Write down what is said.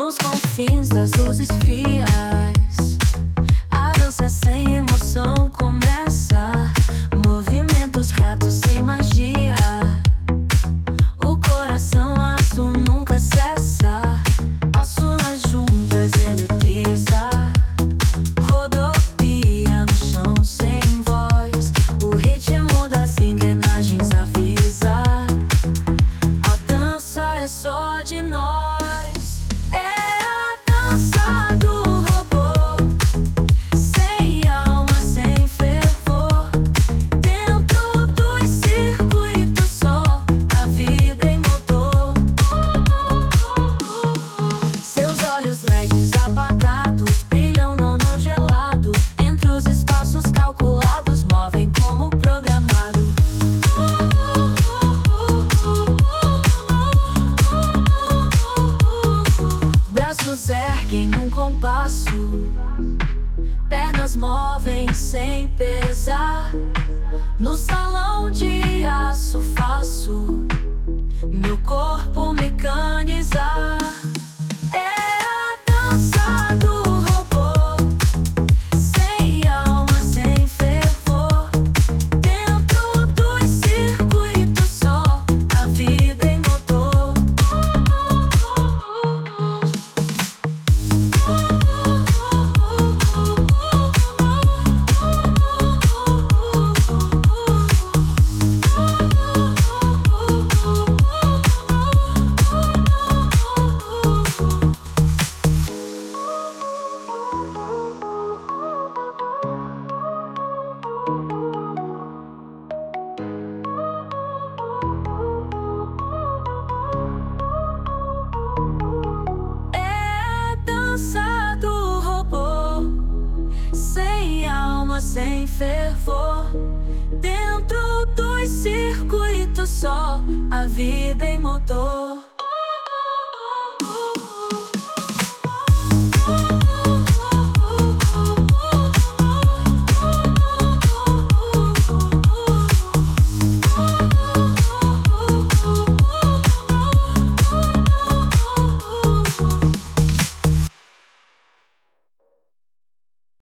Nos confins das luzes frias, a dança sem emoção começa. Movimentos retos sem magia, o coração azul nunca cessa. Passo nas juntas, eletriza, rodopia no chão sem voz. O ritmo das engrenagens avisa: a dança é só de nós. Apagados, brilham no gelado. Entre os espaços calculados, movem como programado. Braços erguem num compasso, pernas movem sem pesar. No salão de aço faço meu corpo mecanizar. Sem fervor, dentro dos circuitos só a vida em motor.